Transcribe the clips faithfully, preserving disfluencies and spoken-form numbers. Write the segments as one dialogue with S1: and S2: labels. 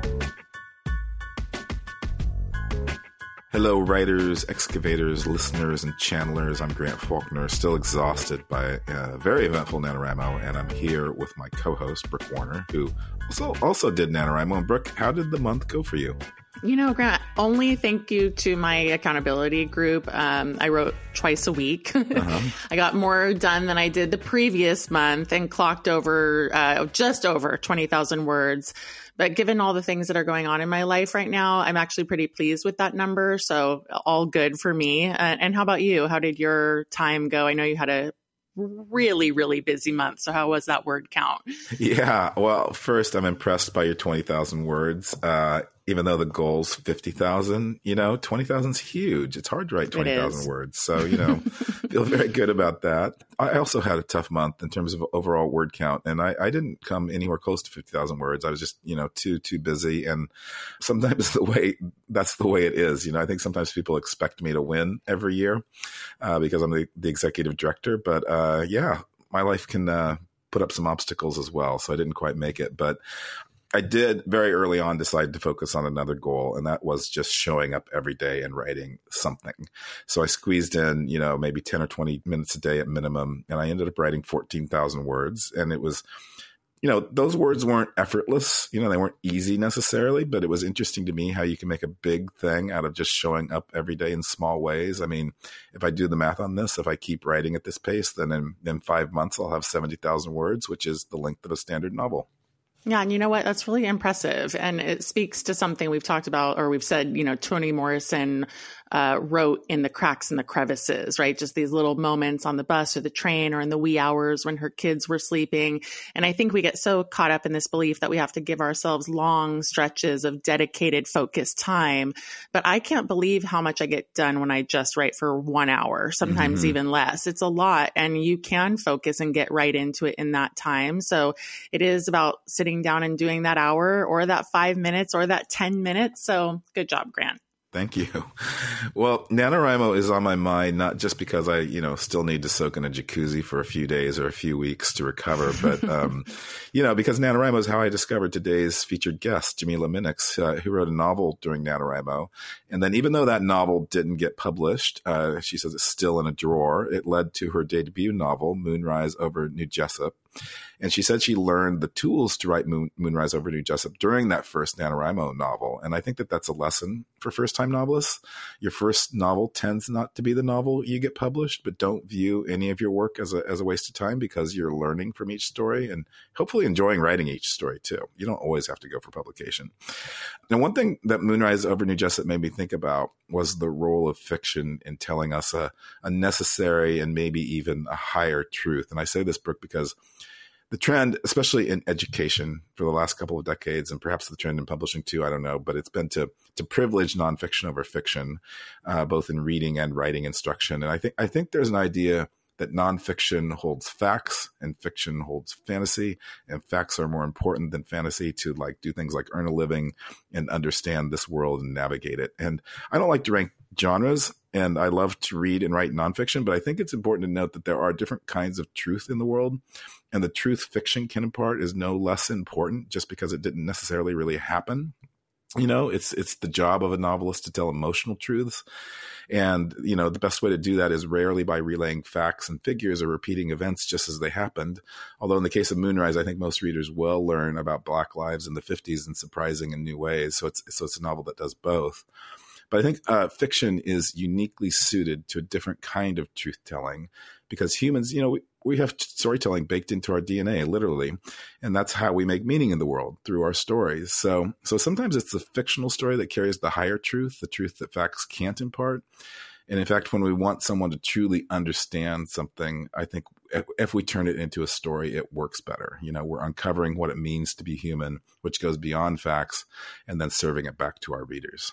S1: Hello, writers, excavators, listeners, and channelers. I'm Grant Faulkner, still exhausted by a very eventful NaNoWriMo, and I'm here with my co-host, Brooke Warner, who also also did NaNoWriMo. And Brooke, how did the month go for you?
S2: You know, Grant, only thank you to my accountability group. Um, I wrote twice a week. Uh-huh. I got more done than I did the previous month and clocked over uh, just over twenty thousand words. But given all the things that are going on in my life right now, I'm actually pretty pleased with that number. So all good for me. Uh, and how about you? How did your time go? I know you had a really, really busy month. So how was that word count?
S1: Yeah. Well, first, I'm impressed by your twenty thousand words. Uh, even though the goal's fifty thousand, you know, twenty thousand is huge. It's hard to write twenty thousand words. So, you know, feel very good about that. I also had a tough month in terms of overall word count, and I, I didn't come anywhere close to fifty thousand words. I was just, you know, too, too busy. And sometimes the way, that's the way it is. You know, I think sometimes people expect me to win every year uh, because I'm the, the executive director. But uh, yeah, my life can uh, put up some obstacles as well. So I didn't quite make it. But I did very early on decide to focus on another goal, and that was just showing up every day and writing something. So I squeezed in, you know, maybe ten or twenty minutes a day at minimum, and I ended up writing fourteen thousand words. And it was, you know, those words weren't effortless, you know, they weren't easy necessarily, but it was interesting to me how you can make a big thing out of just showing up every day in small ways. I mean, if I do the math on this, if I keep writing at this pace, then in, in five months, I'll have seventy thousand words, which is the length of a standard novel.
S2: Yeah. And you know what? That's really impressive. And it speaks to something we've talked about, or we've said, you know, Toni Morrison uh, wrote in the cracks and the crevices, right? Just these little moments on the bus or the train or in the wee hours when her kids were sleeping. And I think we get so caught up in this belief that we have to give ourselves long stretches of dedicated, focused time. But I can't believe how much I get done when I just write for one hour, sometimes mm-hmm. even less. It's a lot. And you can focus and get right into it in that time. So it is about sitting down and doing that hour or that five minutes or that ten minutes. So good job, Grant.
S1: Thank you. Well, NaNoWriMo is on my mind, not just because I, you know, still need to soak in a jacuzzi for a few days or a few weeks to recover, but, um, you know, because NaNoWriMo is how I discovered today's featured guest, Jamila Minix, uh, who wrote a novel during NaNoWriMo. And then even though that novel didn't get published, uh, she says it's still in a drawer. It led to her debut novel, Moonrise over New Jessup. And she said she learned the tools to write Moon, Moonrise over New Jessup during that first NaNoWriMo novel. And I think that that's a lesson for first-time novelists. Your first novel tends not to be the novel you get published, but don't view any of your work as a, as a waste of time because you're learning from each story and hopefully enjoying writing each story too. You don't always have to go for publication. Now, one thing that Moonrise over New Jessup made me think about was the role of fiction in telling us a, a necessary and maybe even a higher truth. And I say this, Brooke, because the trend, especially in education for the last couple of decades, and perhaps the trend in publishing too, I don't know, but it's been to to privilege nonfiction over fiction, uh, both in reading and writing instruction. And I think I think there's an idea that nonfiction holds facts and fiction holds fantasy, and facts are more important than fantasy to like do things like earn a living and understand this world and navigate it. And I don't like to rank genres, and I love to read and write nonfiction, but I think it's important to note that there are different kinds of truth in the world, and the truth fiction can impart is no less important just because it didn't necessarily really happen. You know, it's it's the job of a novelist to tell emotional truths. And, you know, the best way to do that is rarely by relaying facts and figures or repeating events just as they happened. Although in the case of Moonrise, I think most readers will learn about Black lives in the fifties in surprising and new ways. So it's so it's a novel that does both. But I think uh, fiction is uniquely suited to a different kind of truth-telling because humans, you know, we, we have storytelling baked into our D N A, literally. And that's how we make meaning in the world, through our stories. So, so sometimes it's the fictional story that carries the higher truth, the truth that facts can't impart. And in fact, when we want someone to truly understand something, I think if, if we turn it into a story, it works better. You know, we're uncovering what it means to be human, which goes beyond facts, and then serving it back to our readers.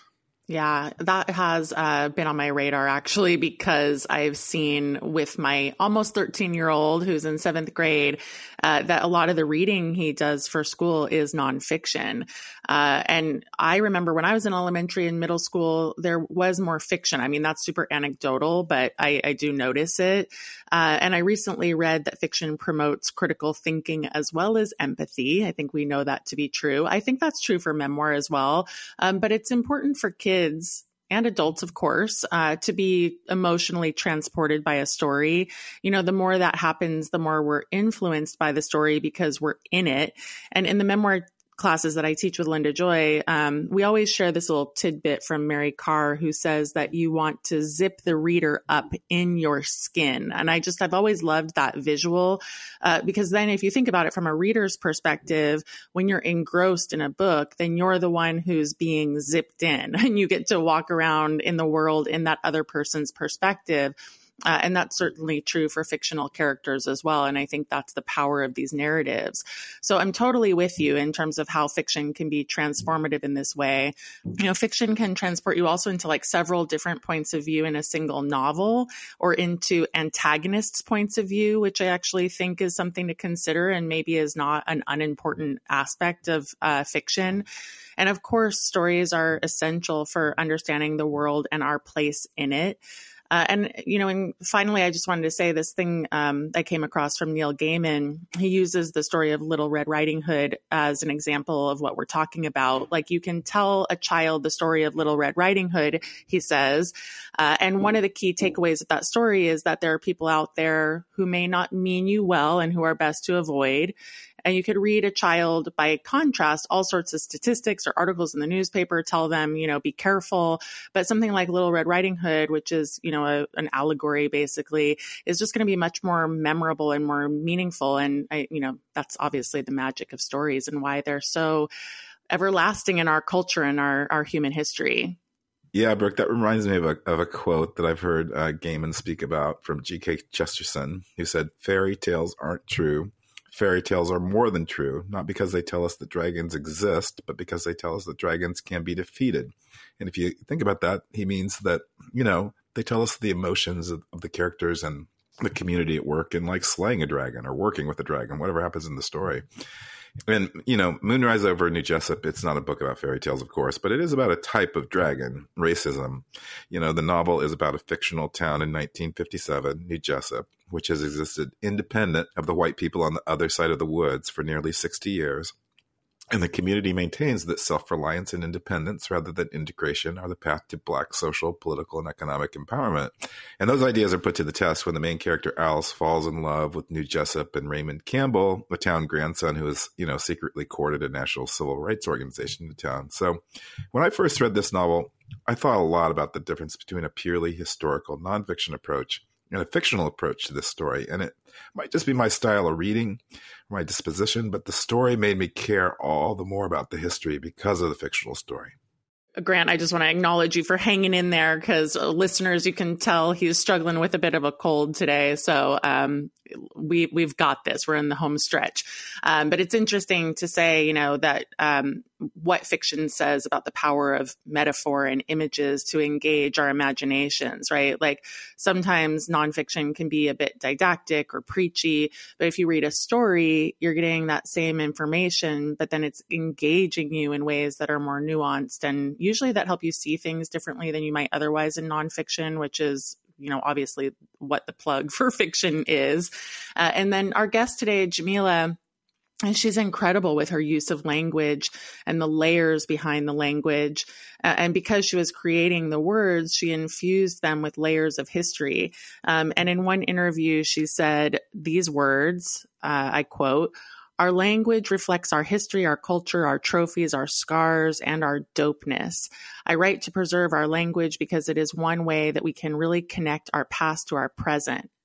S2: Yeah, that has uh, been on my radar actually, because I've seen with my almost thirteen year old who's in seventh grade uh, that a lot of the reading he does for school is nonfiction. Uh, and I remember when I was in elementary and middle school, there was more fiction. I mean, that's super anecdotal, but I, I do notice it. Uh, and I recently read that fiction promotes critical thinking as well as empathy. I think we know that to be true. I think that's true for memoir as well. Um, but it's important for kids and adults, of course, uh, to be emotionally transported by a story. You know, the more that happens, the more we're influenced by the story because we're in it. And in the memoir classes that I teach with Linda Joy, um, we always share this little tidbit from Mary Karr, who says that you want to zip the reader up in your skin. And I just, I've always loved that visual uh, because then if you think about it from a reader's perspective, when you're engrossed in a book, then you're the one who's being zipped in and you get to walk around in the world in that other person's perspective. Uh, and that's certainly true for fictional characters as well. And I think that's the power of these narratives. So I'm totally with you in terms of how fiction can be transformative in this way. You know, fiction can transport you also into like several different points of view in a single novel, or into antagonists' points of view, which I actually think is something to consider and maybe is not an unimportant aspect of uh, fiction. And of course, stories are essential for understanding the world and our place in it. Uh, and, you know, and finally, I just wanted to say this thing um, I came across from Neil Gaiman. He uses the story of Little Red Riding Hood as an example of what we're talking about. Like, you can tell a child the story of Little Red Riding Hood, he says. Uh, and one of the key takeaways of that story is that there are people out there who may not mean you well and who are best to avoid. And you could read a child, by contrast, all sorts of statistics or articles in the newspaper tell them, you know, be careful. But something like Little Red Riding Hood, which is, you know, a, an allegory basically, is just going to be much more memorable and more meaningful. And, I, you know, that's obviously the magic of stories and why they're so everlasting in our culture and our, our human history.
S1: Yeah, Brooke, that reminds me of a, of a quote that I've heard uh, Gaiman speak about from G K Chesterton, who said, "Fairy tales aren't true. Fairy tales are more than true, not because they tell us that dragons exist, but because they tell us that dragons can be defeated." And if you think about that, he means that, you know, they tell us the emotions of, of the characters and the community at work, and like slaying a dragon or working with a dragon, whatever happens in the story. And, you know, Moonrise over New Jessup, it's not a book about fairy tales, of course, but it is about a type of dragon, racism. You know, the novel is about a fictional town in nineteen fifty-seven, New Jessup, which has existed independent of the white people on the other side of the woods for nearly sixty years. And the community maintains that self-reliance and independence rather than integration are the path to Black social, political, and economic empowerment. And those ideas are put to the test when the main character Alice falls in love with New Jessup and Raymond Campbell, a town grandson who is, you know, secretly courted a national civil rights organization in the town. So when I first read this novel, I thought a lot about the difference between a purely historical nonfiction approach and a fictional approach to this story. And it might just be my style of reading, my disposition, but the story made me care all the more about the history because of the fictional story.
S2: Grant, I just want to acknowledge you for hanging in there, because uh, listeners, you can tell he's struggling with a bit of a cold today. So um, we, we've got this. We're in the home stretch. Um, but it's interesting to say, you know, that um, what fiction says about the power of metaphor and images to engage our imaginations, right? Like sometimes nonfiction can be a bit didactic or preachy, but if you read a story, you're getting that same information, but then it's engaging you in ways that are more nuanced, and usually that help you see things differently than you might otherwise in nonfiction, which is, you know, obviously what the plug for fiction is. Uh, and then our guest today, Jameela, and she's incredible with her use of language and the layers behind the language. Uh, and because she was creating the words, she infused them with layers of history. Um, and in one interview, she said these words, uh, I quote, "Our language reflects our history, our culture, our trophies, our scars, and our dopeness. I write to preserve our language because it is one way that we can really connect our past to our present.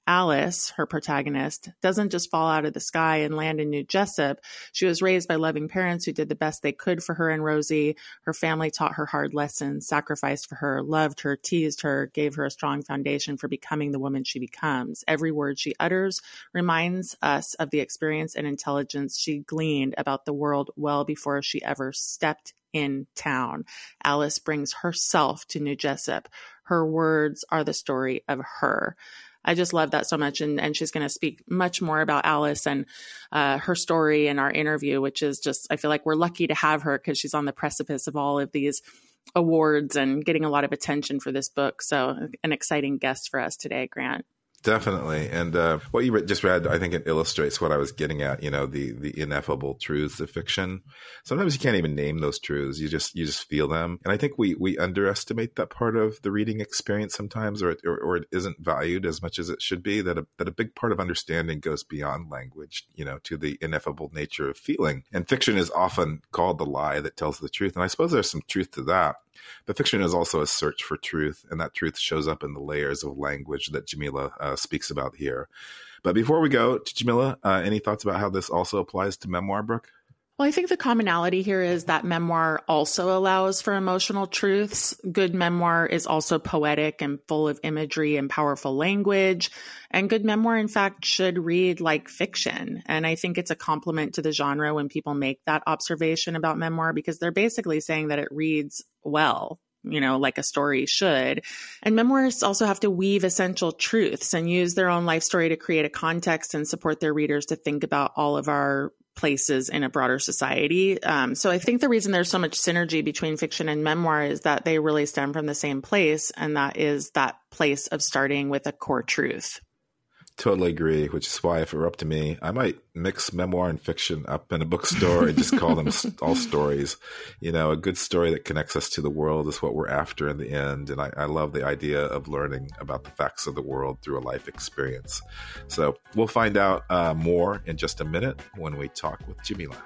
S2: Alice, her protagonist, doesn't just fall out of the sky and land in New Jessup. She was raised by loving parents who did the best they could for her and Rosie. Her family taught her hard lessons, sacrificed for her, loved her, teased her, gave her a strong foundation for becoming the woman she becomes. Every word she utters reminds us of the experience and intelligence she gleaned about the world well before she ever stepped in town. Alice brings herself to New Jessup. Her words are the story of her. I just love that so much. And, and she's going to speak much more about Alice and uh, her story in our interview, which is just, I feel like we're lucky to have her because she's on the precipice of all of these awards and getting a lot of attention for this book. So an exciting guest for us today, Grant.
S1: Definitely. And uh, what you just read, I think it illustrates what I was getting at, you know, the the ineffable truths of fiction. Sometimes you can't even name those truths. You just you just feel them. And I think we we underestimate that part of the reading experience sometimes, or, or, or it isn't valued as much as it should be, that a, that a big part of understanding goes beyond language, you know, to the ineffable nature of feeling. And fiction is often called the lie that tells the truth. And I suppose there's some truth to that. But fiction is also a search for truth, and that truth shows up in the layers of language that Jamila uh, speaks about here. But before we go to Jamila, uh, any thoughts about how this also applies to memoir, Brooke?
S2: Well, I think the commonality here is that memoir also allows for emotional truths. Good memoir is also poetic and full of imagery and powerful language. And good memoir, in fact, should read like fiction. And I think it's a compliment to the genre when people make that observation about memoir, because they're basically saying that it reads well, you know, like a story should. And memoirists also have to weave essential truths and use their own life story to create a context and support their readers to think about all of our places in a broader society. Um, so I think the reason there's so much synergy between fiction and memoir is that they really stem from the same place, and that is that place of starting with a core truth.
S1: Totally agree, which is why if it were up to me, I might mix memoir and fiction up in a bookstore and just call them all stories. You know, a good story that connects us to the world is what we're after in the end. And I, I love the idea of learning about the facts of the world through a life experience. So we'll find out uh, more in just a minute when we talk with Jamila.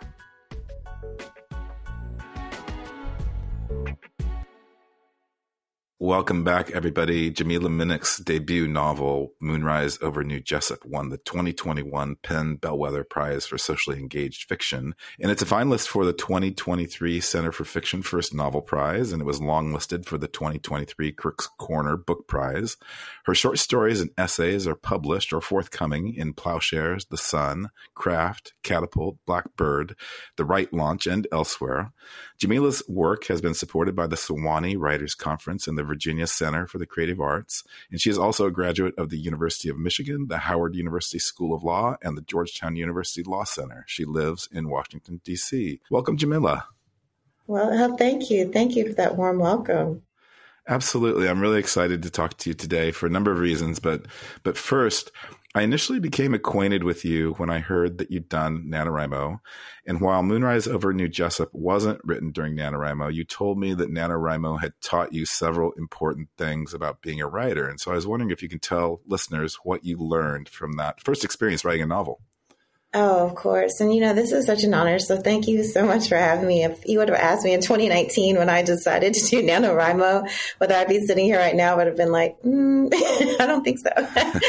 S1: Welcome back, everybody. Jamila Minnick's debut novel, Moonrise Over New Jessup, won the twenty twenty-one PEN Bellwether Prize for Socially Engaged Fiction. And it's a finalist for the twenty twenty-three Center for Fiction First Novel Prize, and it was longlisted for the twenty twenty-three Crooks Corner Book Prize. Her short stories and essays are published or forthcoming in Plowshares, The Sun, Craft, Catapult, Blackbird, The Right Launch, and elsewhere. Jamila's work has been supported by the Sewanee Writers Conference and the Virginia Center for the Creative Arts, and she is also a graduate of the University of Michigan, the Howard University School of Law, and the Georgetown University Law Center. She lives in Washington, D C. Welcome, Jamila.
S3: Well, thank you. Thank you for that warm welcome.
S1: Absolutely. I'm really excited to talk to you today for a number of reasons, but but first, I initially became acquainted with you when I heard that you'd done NaNoWriMo. And while Moonrise Over New Jessup wasn't written during NaNoWriMo, you told me that NaNoWriMo had taught you several important things about being a writer. And so I was wondering if you can tell listeners what you learned from that first experience writing a novel.
S3: Oh, of course. And, you know, this is such an honor. So thank you so much for having me. If you would have asked me in twenty nineteen when I decided to do NaNoWriMo, whether I'd be sitting here right now, I would have been like, mm, I don't think so.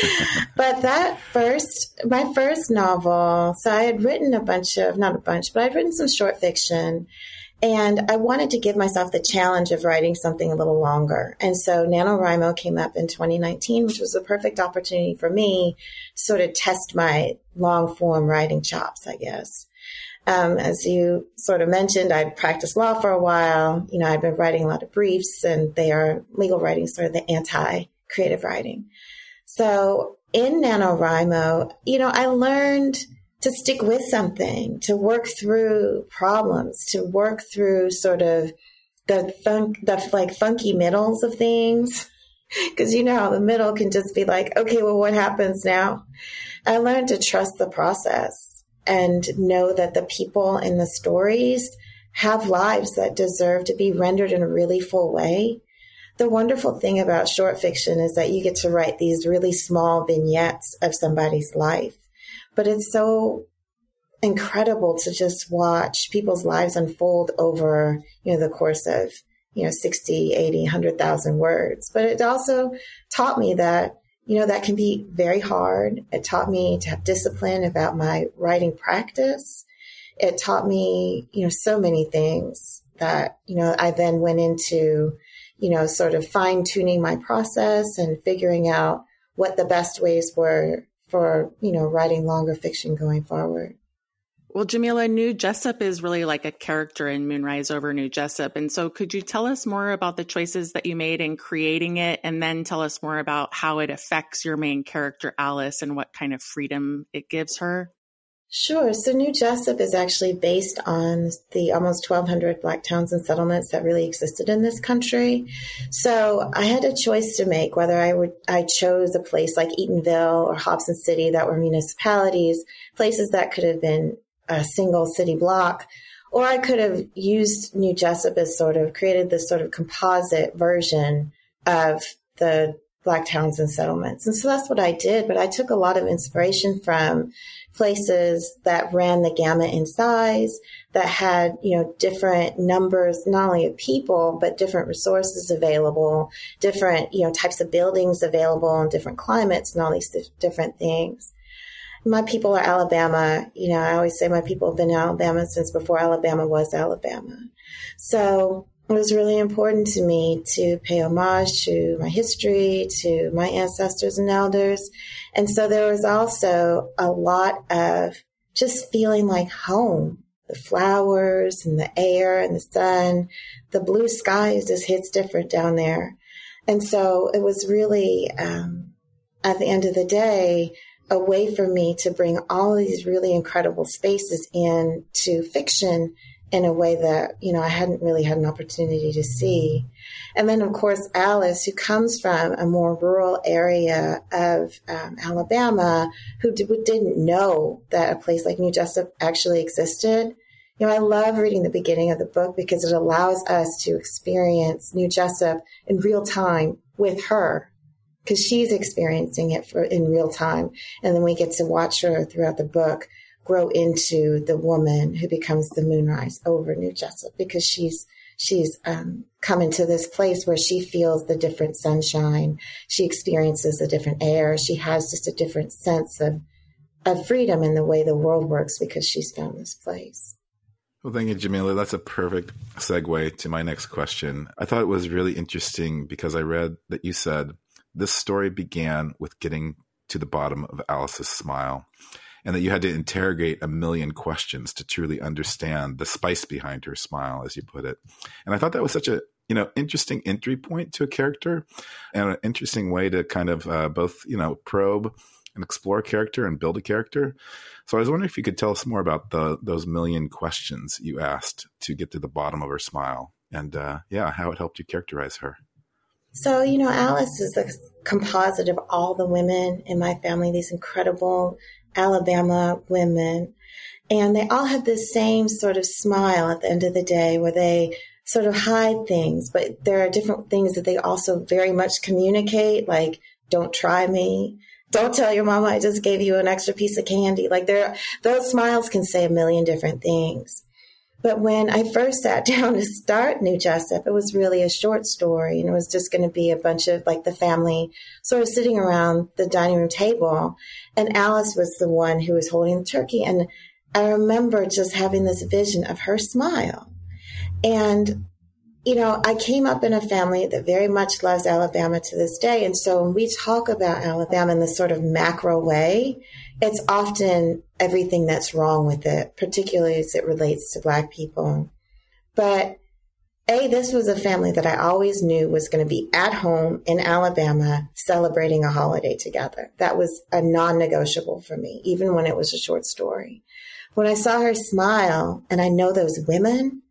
S3: But that first, my first novel, so I had written a bunch of, not a bunch, but I'd written some short fiction. And I wanted to give myself the challenge of writing something a little longer. And so NaNoWriMo came up in twenty nineteen, which was the perfect opportunity for me to sort of test my long form writing chops, I guess. Um, as you sort of mentioned, I'd practiced law for a while. You know, I'd been writing a lot of briefs, and they are legal writing, sort of the anti-creative writing. So in NaNoWriMo, you know, I learned to stick with something, to work through problems, to work through sort of the fun, the like funky middles of things. Because you know how the middle can just be like, okay, well, what happens now? I learned to trust the process and know that the people in the stories have lives that deserve to be rendered in a really full way. The wonderful thing about short fiction is that you get to write these really small vignettes of somebody's life. But it's so incredible to just watch people's lives unfold over, you know, the course of, you know, sixty, eighty, one hundred thousand words. But it also taught me that, you know, that can be very hard. It taught me to have discipline about my writing practice. It taught me, you know, so many things that, you know, I then went into, you know, sort of fine tuning my process and figuring out what the best ways were for, you know, writing longer fiction going forward.
S2: Well, Jamila, New Jessup is really like a character in Moonrise Over New Jessup. And so could you tell us more about the choices that you made in creating it, and then tell us more about how it affects your main character, Alice, and what kind of freedom it gives her?
S3: Sure. So New Jessup is actually based on the almost twelve hundred Black towns and settlements that really existed in this country. So I had a choice to make whether I would, I chose a place like Eatonville or Hobson City that were municipalities, places that could have been a single city block, or I could have used New Jessup as sort of created this sort of composite version of the Black towns and settlements. And so that's what I did. But I took a lot of inspiration from places that ran the gamut in size, that had, you know, different numbers, not only of people, but different resources available, different, you know, types of buildings available in different climates and all these different things. My people are Alabama. You know, I always say my people have been in Alabama since before Alabama was Alabama. So it was really important to me to pay homage to my history, to my ancestors and elders. And so there was also a lot of just feeling like home. The flowers and the air and the sun, the blue skies just hits different down there. And so it was really, um, at the end of the day, a way for me to bring all of these really incredible spaces into fiction in a way that, you know, I hadn't really had an opportunity to see. And then, of course, Alice, who comes from a more rural area of um, Alabama, who d- didn't know that a place like New Jessup actually existed. You know, I love reading the beginning of the book because it allows us to experience New Jessup in real time with her, because she's experiencing it for, in real time. And then we get to watch her throughout the book grow into the woman who becomes the Moonrise Over New Jessup, because she's she's um, come into this place where she feels the different sunshine. She experiences the different air. She has just a different sense of, of freedom in the way the world works because she's found this place.
S1: Well, thank you, Jamila. That's a perfect segue to my next question. I thought it was really interesting because I read that you said, this story began with getting to the bottom of Alice's smile, and that you had to interrogate a million questions to truly understand the spice behind her smile, as you put it. And I thought that was such a, you know, interesting entry point to a character, and an interesting way to kind of uh, both, you know, probe and explore a character and build a character. So I was wondering if you could tell us more about the those million questions you asked to get to the bottom of her smile, and uh, yeah, how it helped you characterize her.
S3: So, you know, Alice is a composite of all the women in my family, these incredible Alabama women. And they all have this same sort of smile at the end of the day where they sort of hide things, but there are different things that they also very much communicate, like, don't try me. Don't tell your mama I just gave you an extra piece of candy. Like, there, those smiles can say a million different things. But when I first sat down to start New Jessup, it was really a short story, and it was just going to be a bunch of like the family sort of sitting around the dining room table. And Alice was the one who was holding the turkey. And I remember just having this vision of her smile. And, you know, I came up in a family that very much loves Alabama to this day. And so when we talk about Alabama in this sort of macro way, it's often everything that's wrong with it, particularly as it relates to Black people. But A, this was a family that I always knew was going to be at home in Alabama celebrating a holiday together. That was a non-negotiable for me, even when it was a short story. When I saw her smile, and I know those women,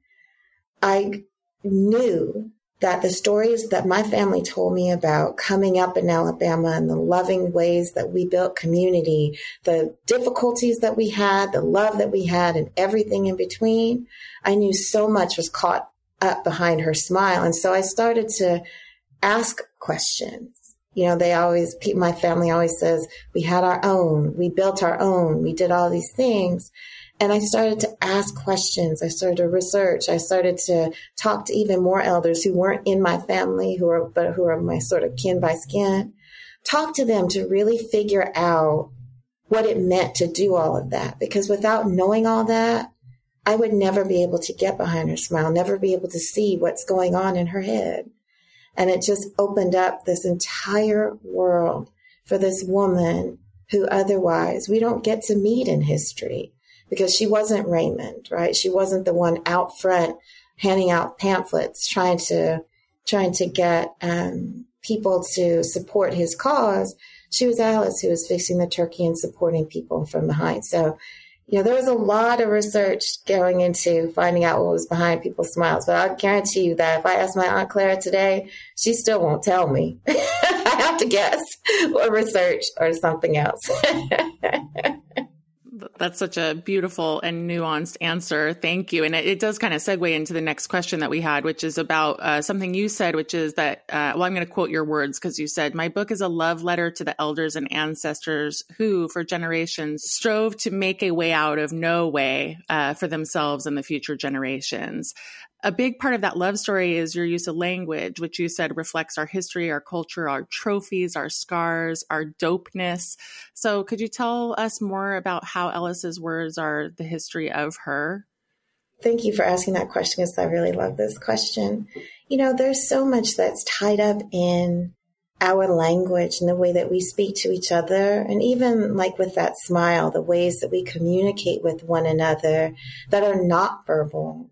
S3: I knew that the stories that my family told me about coming up in Alabama and the loving ways that we built community, the difficulties that we had, the love that we had, and everything in between, I knew so much was caught up behind her smile. And so I started to ask questions. You know, they always, my family always says, we had our own, we built our own, we did all these things. And I started to ask questions. I started to research. I started to talk to even more elders who weren't in my family, who are, but who are my sort of kin by skin, talk to them to really figure out what it meant to do all of that. Because without knowing all that, I would never be able to get behind her smile, never be able to see what's going on in her head. And it just opened up this entire world for this woman who otherwise we don't get to meet in history, because she wasn't Raymond, right? She wasn't the one out front handing out pamphlets, trying to trying to get um, people to support his cause. She was Alice, who was fixing the turkey and supporting people from behind. So, you know, there was a lot of research going into finding out what was behind people's smiles. But I guarantee you that if I ask my Aunt Clara today, she still won't tell me. I have to guess, or research, or something else.
S2: That's such a beautiful and nuanced answer. Thank you. And it, it does kind of segue into the next question that we had, which is about uh, something you said, which is that, uh, well, I'm going to quote your words, because you said, my book is a love letter to the elders and ancestors who, for generations, strove to make a way out of no way uh, for themselves and the future generations. A big part of that love story is your use of language, which you said reflects our history, our culture, our trophies, our scars, our dopeness. So could you tell us more about how Ellis's words are the history of her?
S3: Thank you for asking that question, because I really love this question. You know, there's so much that's tied up in our language and the way that we speak to each other. And even like with that smile, the ways that we communicate with one another that are not verbal.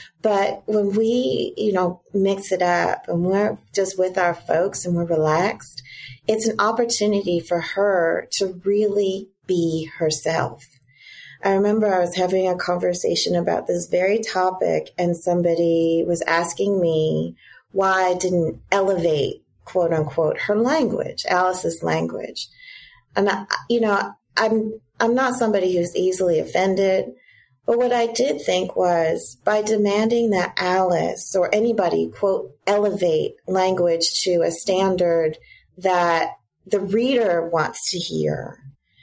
S3: But when we, you know, mix it up and we're just with our folks and we're relaxed, it's an opportunity for her to really be herself. I remember I was having a conversation about this very topic, and somebody was asking me why I didn't elevate, quote unquote, her language, Alice's language. And, I, you know, I'm, I'm not somebody who's easily offended. But what I did think was, by demanding that Alice or anybody, quote, elevate language to a standard that the reader wants to hear,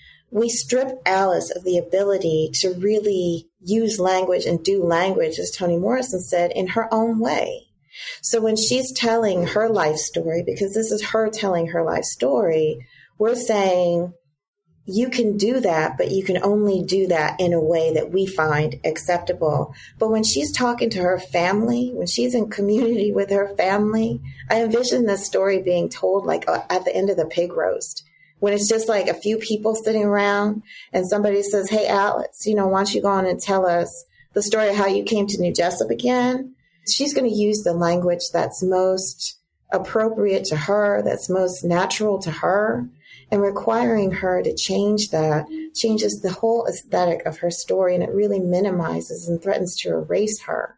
S3: we strip Alice of the ability to really use language and do language, as Toni Morrison said, in her own way. So when she's telling her life story, because this is her telling her life story, we're saying, you can do that, but you can only do that in a way that we find acceptable. But when she's talking to her family, when she's in community with her family, I envision this story being told like at the end of the pig roast, when it's just like a few people sitting around and somebody says, hey, Alice, you know, why don't you go on and tell us the story of how you came to New Jessup again? She's going to use the language that's most appropriate to her, that's most natural to her. And requiring her to change that changes the whole aesthetic of her story, and it really minimizes and threatens to erase her.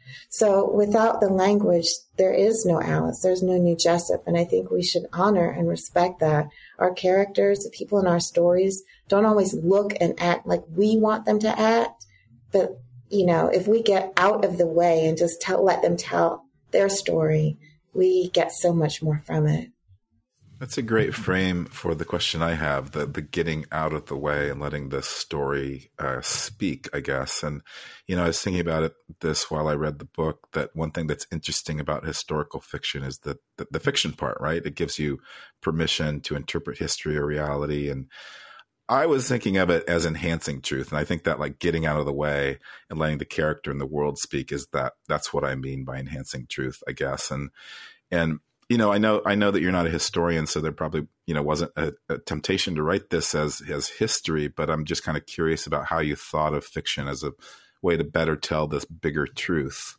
S3: So without the language, there is no Alice, there's no New Jessup, and I think we should honor and respect that. Our characters, the people in our stories, don't always look and act like we want them to act, but, you know, if we get out of the way and just tell, let them tell their story, we get so much more from it.
S1: That's a great frame for the question I have, the the getting out of the way and letting the story uh, speak, I guess. And, you know, I was thinking about it this while I read the book, that one thing that's interesting about historical fiction is the, the, the fiction part, right? It gives you permission to interpret history or reality. And I was thinking of it as enhancing truth. And I think that like getting out of the way and letting the character and the world speak is that, that's what I mean by enhancing truth, I guess. And, and, You know, I know, I know that you're not a historian, so there probably, you know, wasn't a, a temptation to write this as, as history, but I'm just kind of curious about how you thought of fiction as a way to better tell this bigger truth.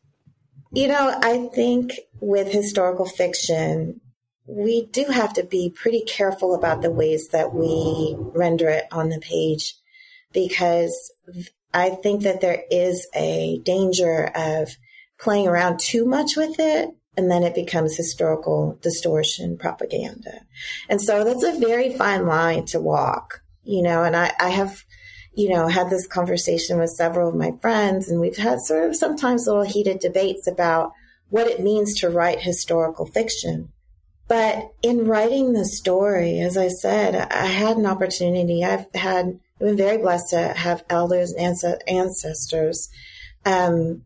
S3: You know, I think with historical fiction, we do have to be pretty careful about the ways that we render it on the page, because I think that there is a danger of playing around too much with it. And then it becomes historical distortion propaganda. And so that's a very fine line to walk, you know, and I, I have, you know, had this conversation with several of my friends, and we've had sort of sometimes little heated debates about what it means to write historical fiction. But in writing the story, as I said, I had an opportunity. I've had, I've been very blessed to have elders and ancestors um,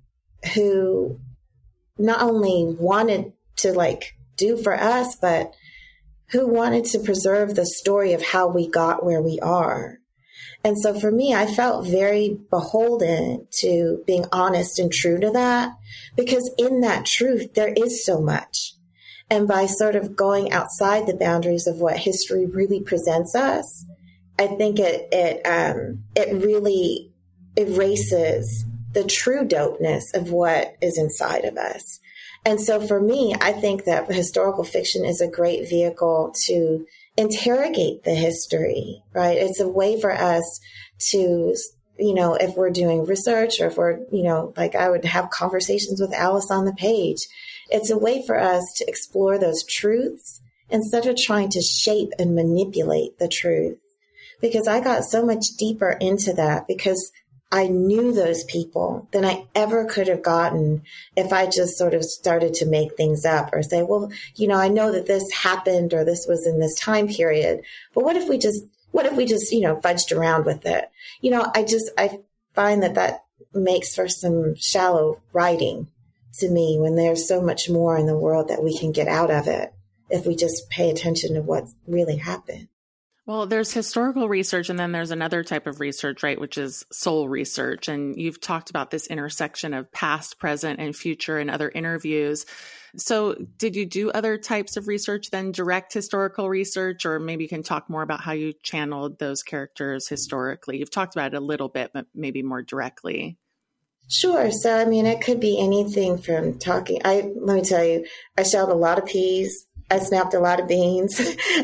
S3: who not only wanted to like do for us, but who wanted to preserve the story of how we got where we are. And so for me, I felt very beholden to being honest and true to that, because in that truth, there is so much. And by sort of going outside the boundaries of what history really presents us, I think it it um, it really erases the true dopeness of what is inside of us. And so for me, I think that historical fiction is a great vehicle to interrogate the history, right? It's a way for us to, you know, if we're doing research or if we're, you know, like I would have conversations with Alice on the page, it's a way for us to explore those truths instead of trying to shape and manipulate the truth. Because I got so much deeper into that because I knew those people than I ever could have gotten if I just sort of started to make things up or say, well, you know, I know that this happened or this was in this time period, but what if we just, what if we just, you know, fudged around with it? You know, I just, I find that that makes for some shallow writing to me when there's so much more in the world that we can get out of it if we just pay attention to what really happened.
S2: Well, there's historical research and then there's another type of research, right, which is soul research. And you've talked about this intersection of past, present, and future in other interviews. So did you do other types of research than direct historical research? Or maybe you can talk more about how you channeled those characters historically. You've talked about it a little bit, but maybe more directly.
S3: Sure. So, I mean, it could be anything from talking. I let me tell you, I shelled a lot of peas. I snapped a lot of beans.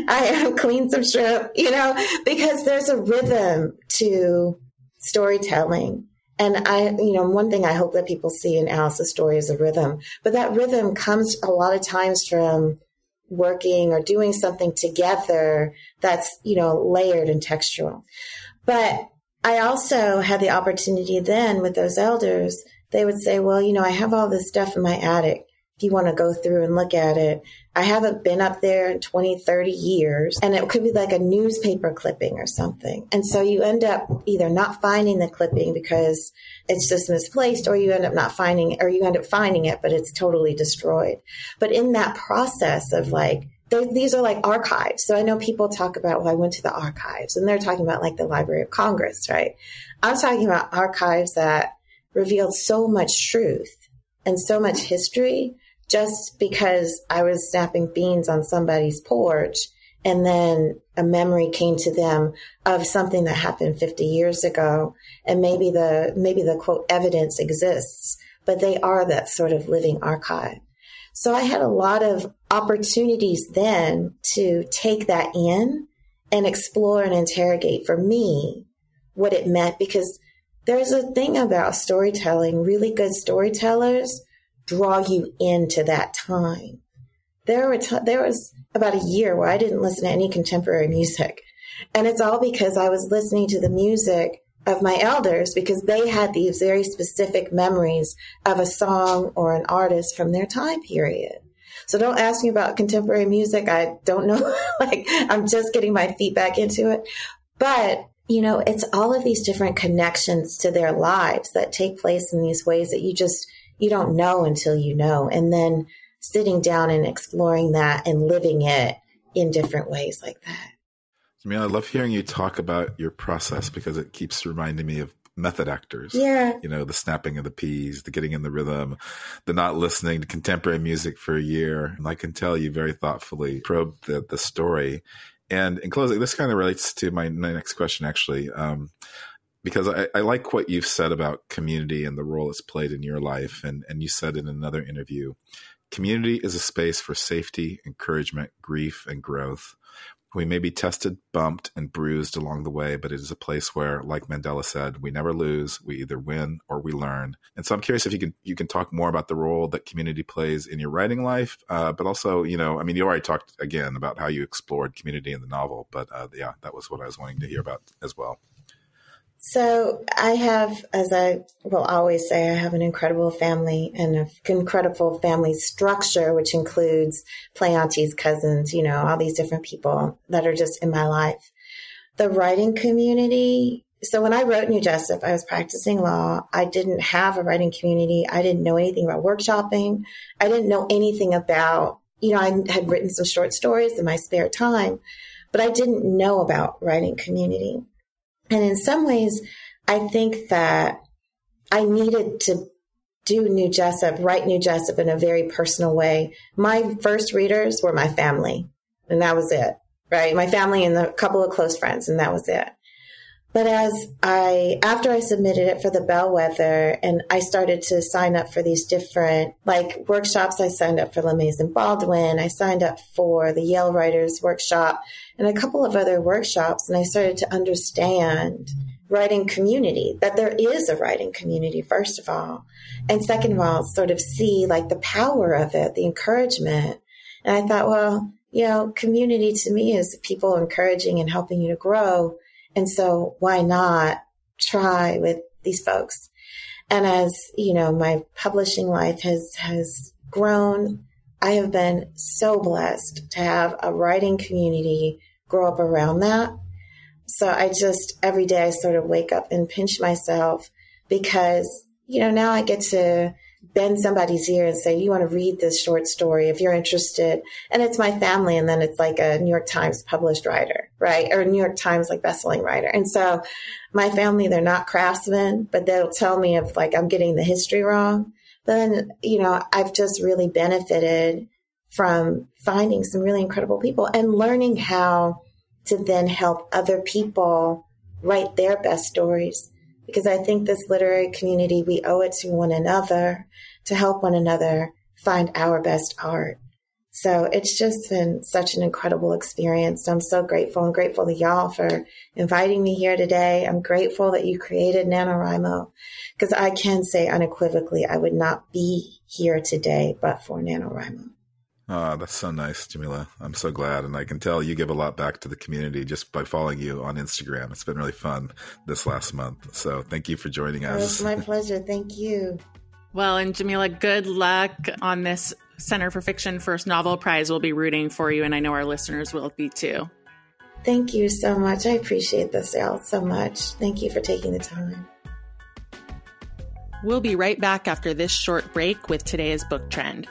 S3: I cleaned some shrimp, you know, because there's a rhythm to storytelling. And I, you know, one thing I hope that people see in Alice's story is a rhythm. But that rhythm comes a lot of times from working or doing something together that's, you know, layered and textual. But I also had the opportunity then with those elders, they would say, well, you know, I have all this stuff in my attic. If you want to go through and look at it, I haven't been up there in twenty, thirty years, and it could be like a newspaper clipping or something. And so you end up either not finding the clipping because it's just misplaced, or you end up not finding it, or you end up finding it, but it's totally destroyed. But in that process of like, these are like archives. So I know people talk about, well, I went to the archives, and they're talking about like the Library of Congress, right? I'm talking about archives that revealed so much truth and so much history just because I was snapping beans on somebody's porch and then a memory came to them of something that happened fifty years ago. And maybe the, maybe the quote evidence exists, but they are that sort of living archive. So I had a lot of opportunities then to take that in and explore and interrogate for me what it meant, because there's a thing about storytelling. Really good storytellers draw you into that time. There were t- there was about a year where I didn't listen to any contemporary music. And it's all because I was listening to the music of my elders because they had these very specific memories of a song or an artist from their time period. So don't ask me about contemporary music. I don't know. Like, I'm just getting my feet back into it. But, you know, it's all of these different connections to their lives that take place in these ways that you just, you don't know until you know. And then sitting down and exploring that and living it in different ways like that.
S1: I mean, I love hearing you talk about your process because it keeps reminding me of method actors.
S3: Yeah.
S1: You know, the snapping of the peas, the getting in the rhythm, the not listening to contemporary music for a year. And I can tell you very thoughtfully probed the, the story. And in closing, this kind of relates to my, my next question, actually, um, because I, I like what you've said about community and the role it's played in your life. And, and you said in another interview, community is a space for safety, encouragement, grief, and growth. We may be tested, bumped, and bruised along the way, but it is a place where, like Mandela said, we never lose. We either win or we learn. And so I'm curious if you can you can talk more about the role that community plays in your writing life, uh, but also, you know, I mean, you already talked again about how you explored community in the novel, but uh, yeah, that was what I was wanting to hear about as well.
S3: So I have, as I will always say, I have an incredible family and an incredible family structure, which includes play aunties, cousins, you know, all these different people that are just in my life. The writing community. So when I wrote New Jessup, I was practicing law. I didn't have a writing community. I didn't know anything about workshopping. I didn't know anything about you know, I had written some short stories in my spare time, but I didn't know about writing community. And in some ways, I think that I needed to do New Jessup, write New Jessup in a very personal way. My first readers were my family, and that was it, right? My family and a couple of close friends, and that was it. But as I, after I submitted it for the Bellwether and I started to sign up for these different like workshops, I signed up for LeMays and Baldwin. I signed up for the Yale Writers Workshop and a couple of other workshops. And I started to understand writing community, that there is a writing community, first of all. And second of all, sort of see like the power of it, the encouragement. And I thought, well, you know, community to me is people encouraging and helping you to grow. And so why not try with these folks? And as, you know, my publishing life has, has grown, I have been so blessed to have a writing community grow up around that. So I just, every day I sort of wake up and pinch myself because, you know, now I get to bend somebody's ear and say, you want to read this short story if you're interested. And it's my family. And then it's like a New York Times published writer, right? Or New York Times like bestselling writer. And so my family, they're not craftsmen, but they'll tell me if like I'm getting the history wrong. But then, you know, I've just really benefited from finding some really incredible people and learning how to then help other people write their best stories. Because I think this literary community, we owe it to one another to help one another find our best art. So it's just been such an incredible experience. I'm so grateful. I'm grateful to y'all for inviting me here today. I'm grateful that you created NaNoWriMo because I can say unequivocally I would not be here today but for NaNoWriMo.
S1: Oh, that's so nice, Jamila. I'm so glad. And I can tell you give a lot back to the community just by following you on Instagram. It's been really fun this last month. So thank you for joining us.
S3: It's my pleasure. Thank you.
S2: Well, and Jamila, good luck on this Center for Fiction First Novel Prize. We'll be rooting for you, and I know our listeners will be too.
S3: Thank you so much. I appreciate this, Al, so much. Thank you for taking the time.
S2: We'll be right back after this short break with today's book trend.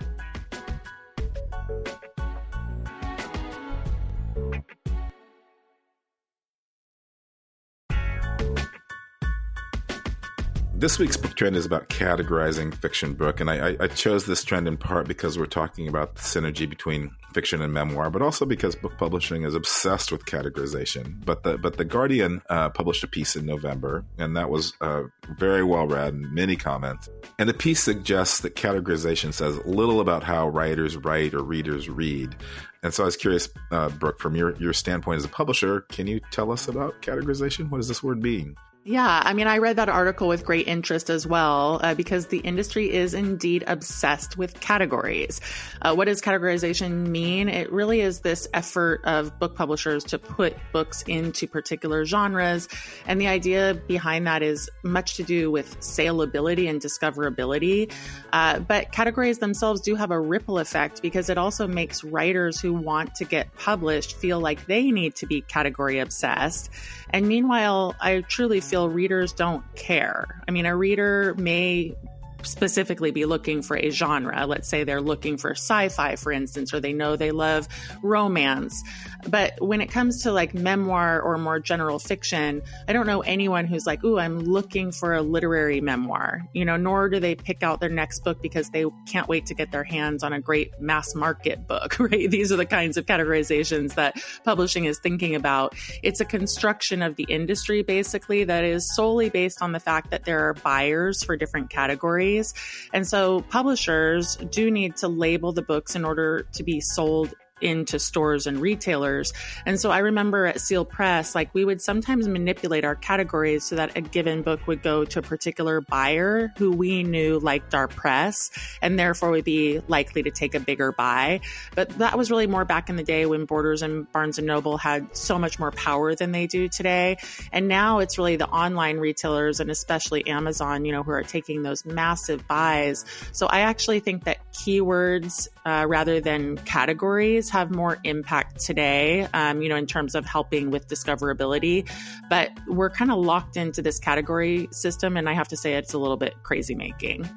S1: This week's book trend is about categorizing fiction book, and I, I chose this trend in part because we're talking about the synergy between fiction and memoir, but also because book publishing is obsessed with categorization. But the but the Guardian uh, published a piece in November, and that was uh, very well read, many comments. And the piece suggests that categorization says little about how writers write or readers read. And so I was curious, uh, Brooke, from your, your standpoint as a publisher, can you tell us about categorization? What does this word mean?
S2: Yeah, I mean, I read that article with great interest as well, uh, because the industry is indeed obsessed with categories. Uh, what does categorization mean? It really is this effort of book publishers to put books into particular genres. And the idea behind that is much to do with saleability and discoverability. Uh, but categories themselves do have a ripple effect because it also makes writers who want to get published feel like they need to be category obsessed. And meanwhile, I truly feel readers don't care. I mean, a reader may specifically be looking for a genre. Let's say they're looking for sci-fi, for instance, or they know they love romance. But when it comes to like memoir or more general fiction, I don't know anyone who's like, ooh, I'm looking for a literary memoir, you know, nor do they pick out their next book because they can't wait to get their hands on a great mass market book, right? These are the kinds of categorizations that publishing is thinking about. It's a construction of the industry, basically, that is solely based on the fact that there are buyers for different categories. And so publishers do need to label the books in order to be sold into stores and retailers. And so I remember at Seal Press, like we would sometimes manipulate our categories so that a given book would go to a particular buyer who we knew liked our press and therefore would be likely to take a bigger buy. But that was really more back in the day when Borders and Barnes and Noble had so much more power than they do today. And now it's really the online retailers and especially Amazon, you know, who are taking those massive buys. So I actually think that keywords uh, rather than categories have more impact today, um, you know, in terms of helping with discoverability. But we're kind of locked into this category system, and I have to say it's a little bit crazy making.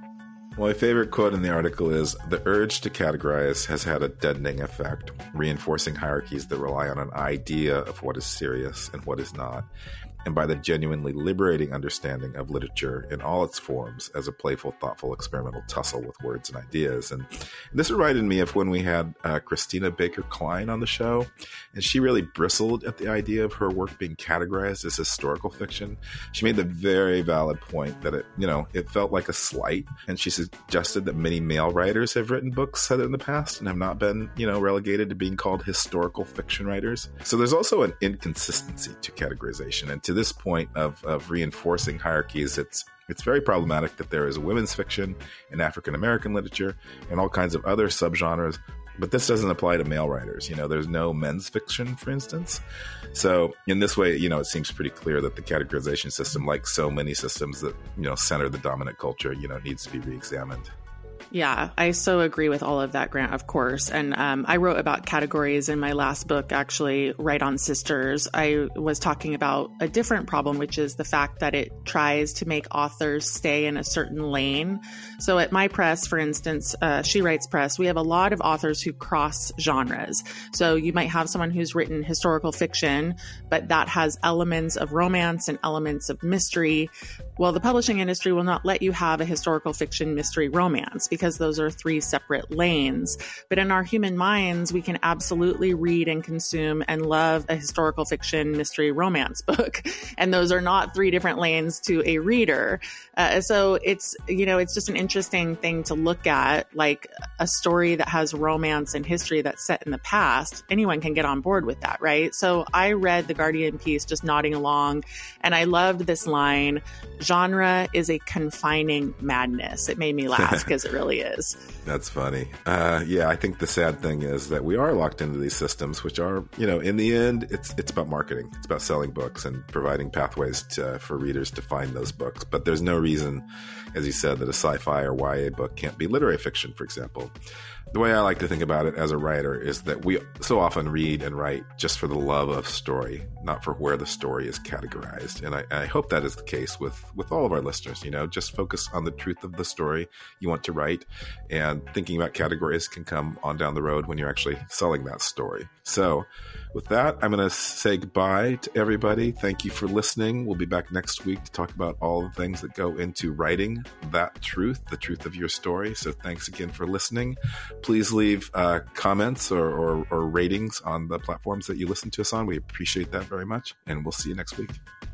S1: Well, my favorite quote in the article is, "The urge to categorize has had a deadening effect, reinforcing hierarchies that rely on an idea of what is serious and what is not, and by the genuinely liberating understanding of literature in all its forms as a playful, thoughtful, experimental tussle with words and ideas." And, and this reminded me of when we had uh, Christina Baker Klein on the show, and she really bristled at the idea of her work being categorized as historical fiction. She made the very valid point that it, you know, it felt like a slight, and she suggested that many male writers have written books set in the past and have not been, you know, relegated to being called historical fiction writers. So there's also an inconsistency to categorization, and to this point of, of reinforcing hierarchies, it's it's very problematic that there is women's fiction and African American literature and all kinds of other subgenres, but this doesn't apply to male writers. You know, there's no men's fiction, for instance. So in this way, you know, it seems pretty clear that the categorization system, like so many systems that, you know, center the dominant culture, you know, needs to be reexamined.
S2: Yeah, I so agree with all of that, Grant, of course. And um, I wrote about categories in my last book, actually, Right on Sisters. I was talking about a different problem, which is the fact that it tries to make authors stay in a certain lane. So at my press, for instance, uh, She Writes Press, we have a lot of authors who cross genres. So you might have someone who's written historical fiction, but that has elements of romance and elements of mystery. Well, the publishing industry will not let you have a historical fiction mystery romance because those are three separate lanes. But in our human minds, we can absolutely read and consume and love a historical fiction mystery romance book. And those are not three different lanes to a reader. Uh, so it's, you know, it's just an interesting thing to look at, like a story that has romance and history that's set in the past. Anyone can get on board with that, right? So I read the Guardian piece just nodding along, and I loved this line: genre is a confining madness. It made me laugh because it really is.
S1: That's funny. Uh, yeah, I think the sad thing is that we are locked into these systems, which are, you know, in the end, it's it's about marketing. It's about selling books and providing pathways to, for readers to find those books. But there's no reason, as you said, that a sci-fi or Y A book can't be literary fiction, for example. The way I like to think about it as a writer is that we so often read and write just for the love of story, not for where the story is categorized. And I, I hope that is the case with, with all of our listeners. You know, just focus on the truth of the story you want to write, and thinking about categories can come on down the road when you're actually selling that story. So with that, I'm going to say goodbye to everybody. Thank you for listening. We'll be back next week to talk about all the things that go into writing that truth, the truth of your story. So thanks again for listening. Please leave uh, comments or, or, or ratings on the platforms that you listen to us on. We appreciate that very much. And we'll see you next week.